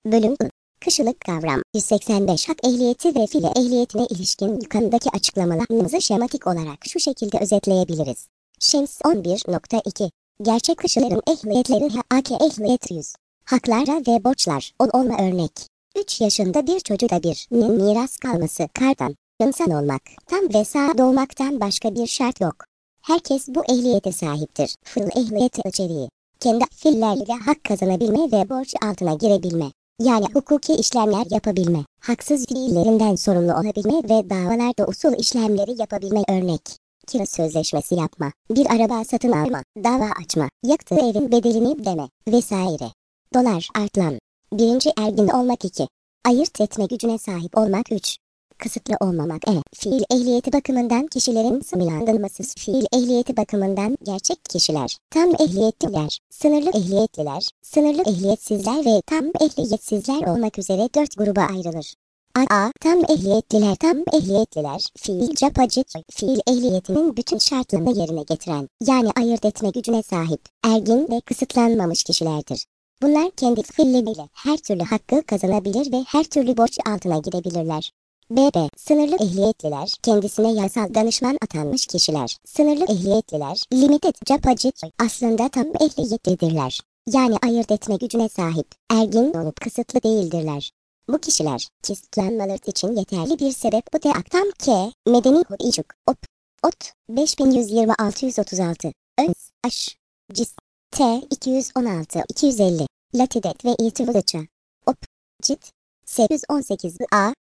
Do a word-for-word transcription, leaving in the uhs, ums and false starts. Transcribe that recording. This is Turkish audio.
Bölüm I. Kışılık kavram. yüz seksen beş Hak ehliyeti ve fiil ehliyetine ilişkin yukarıdaki açıklamalarımızı şematik olarak şu şekilde özetleyebiliriz. Şems on bir nokta iki Gerçek kışıların ehliyetleri H A K ehliyet yüz. Haklara ve borçlar on olma örnek. üç yaşında bir çocuğa birinin miras kalması kardan, insan olmak, tam ve sağ doğmaktan başka bir şart yok. Herkes bu ehliyete sahiptir. Fiil ehliyeti içeriği. Kendi fiilleriyle hak kazanabilme ve borç altına girebilme. Yani hukuki işlemler yapabilme, haksız fiillerinden sorumlu olabilme ve davalarda usul işlemleri yapabilme örnek. Kira sözleşmesi yapma, bir araba satın alma, dava açma, yaktığı evin bedelini ödeme vesaire. Dolar artlan. Birinci ergin olmak iki. Ayırt etme gücüne sahip olmak üç. Kısıtlı olmamak e. Fiil ehliyeti bakımından kişilerin sınırlandırılması. Fiil ehliyeti bakımından gerçek kişiler, tam ehliyetliler, sınırlı ehliyetliler, sınırlı ehliyetsizler ve tam ehliyetsizler olmak üzere dört gruba ayrılır. A. A. Tam ehliyetliler Tam ehliyetliler, fiil capacı, fiil ehliyetinin bütün şartlarını yerine getiren, yani ayırt etme gücüne sahip, ergin ve kısıtlanmamış kişilerdir. Bunlar kendi fiilleriyle her türlü hakkı kazanabilir ve her türlü borç altına girebilirler. B. B. Sınırlı ehliyetliler, kendisine yasal danışman atanmış kişiler. Sınırlı ehliyetliler, limited capacı, aslında tam ehliyetlidirler. Yani ayırt etme gücüne sahip, ergin olup kısıtlı değildirler. Bu kişiler, kısıtlanmaları için yeterli bir sebep o da aktam K, medeni hudicuk, op, ot, beş bin yüz yirmi altı yüz otuz altı, öz, aş, cis, T, iki yüz on altı iki yüz elli, latidet ve itibarıça, op, cit, sekiz yüz on sekiz A,